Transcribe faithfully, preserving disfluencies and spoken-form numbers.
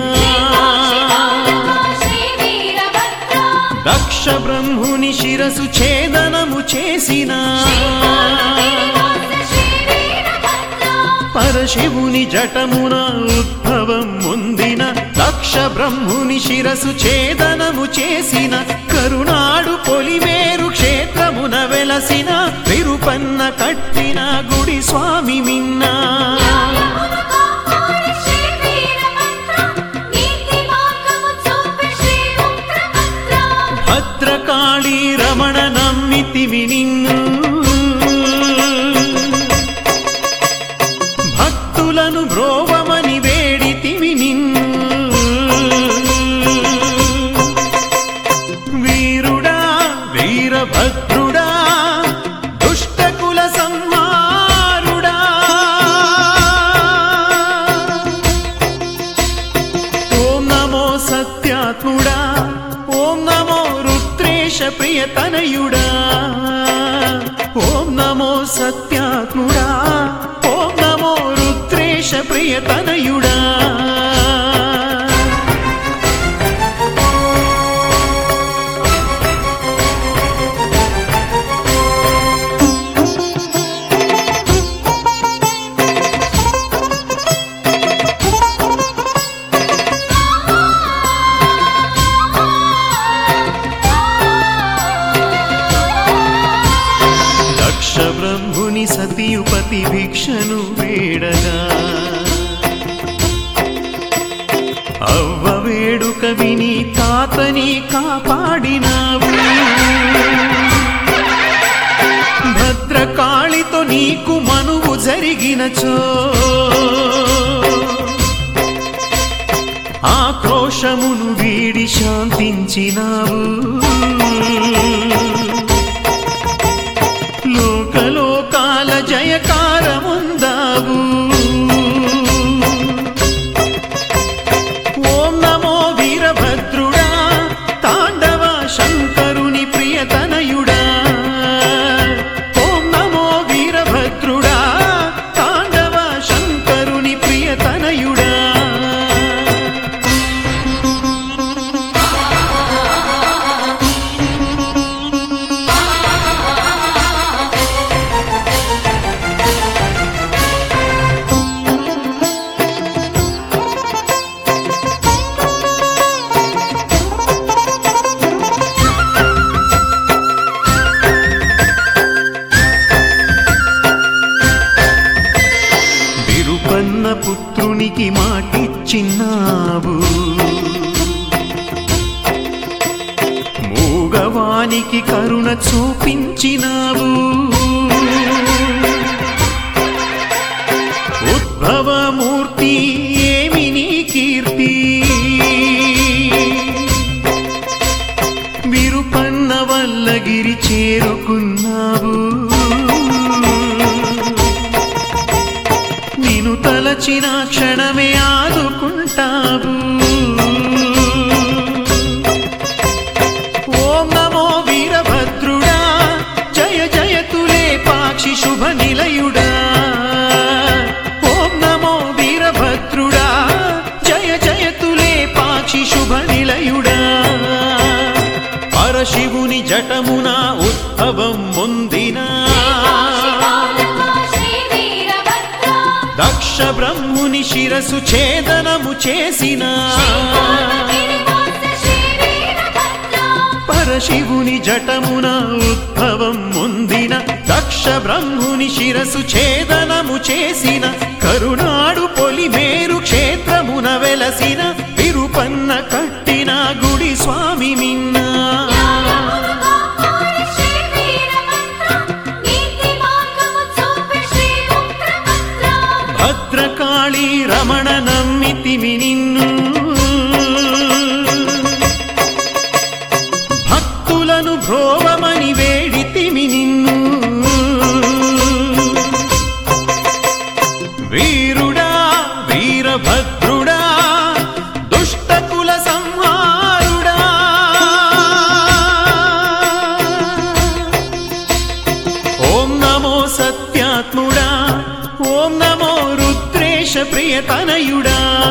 దక్ష బ్రహ్ముని శిరసు ఛేదనము చేసిన పరశివుని జటమున ఉద్భవం పొందిన దక్ష బ్రహ్ముని శిరసు ఛేదనము చేసిన కరుణాడు పొలిమేరు క్షేత్రమున వెలసిన విరుపన్న కట్టిన గుడి స్వామి మిన్నా భద్రకాళీ రమణ నమ్మితిమి నిన్ను భక్తులను బ్రోవమని వేడితిమి నిన్ను వీరుడా వీరభద్రుడా దుష్టకుల సంహారుడా ఓం నమో సత్యాత్ముడా ఓం నమో రుద్రేశ ప్రియతనయుడా ఓం నమో సత్యాత్ముడా ఓం నమో రుద్రేశ ప్రియతనయుడా బ్రహ్ముని సతీపతి భిక్షను వేడగా అవ్వ వేడుక విని తాతని కాపాడినావు భద్రకాళితో నీకు మనువు జరిగినచో ఆక్రోశమును వీడి శాంతించినావు లోకలోకాల జయకారముందావు ఓం నమో వీరభద్రుడా తాండవ శంకరుని ప్రియతనయుడా ఓం నమో వీరభద్రుడా తాండవ శంకరుని ప్రియతనయుడా పుత్రునికి మాటిచ్చిన్నావు మూగవానికి కరుణ చూపించినావు ఉద్భవమూర్తి ఏమి నీ కీర్తి విరుపన్న వల్లగిరి చేరుకున్నావు నిన్ను తలచిన క్షణమే ఆదుకుంటావు ఓం నమో వీరభద్రుడా జయ జయతులే పాక్షి శుభ నిలయుడా ఓం నమో వీరభద్రుడా జయ జయతులే పాక్షి శుభ నిలయుడా పరశివుని జటమున ఉద్భవం పొందినా దక్ష బ్రహ్ముని శిరసు ఛేదనము చేసిన పరశివుని జటమున ఉద్భవం పొందిన దక్ష బ్రహ్ముని శిరసు ఛేదనము చేసిన కరుణాడు పొలిమేరు క్షేత్రమున వెలసిన విరుపన్న కట్టిన గుడి స్వామి మిన్నా భద్రకాళీ రమణ నమ్మితిమి నిన్ను భక్తులను భ్రోవమని వేడితిమి నిన్ను వీరుడా వీరభద్రుడా దుష్టకుల సంహారుడా ఓం నమో సత్యాత్ముడా ఓం నమో రుద్రేశ ప్రియతనయుడా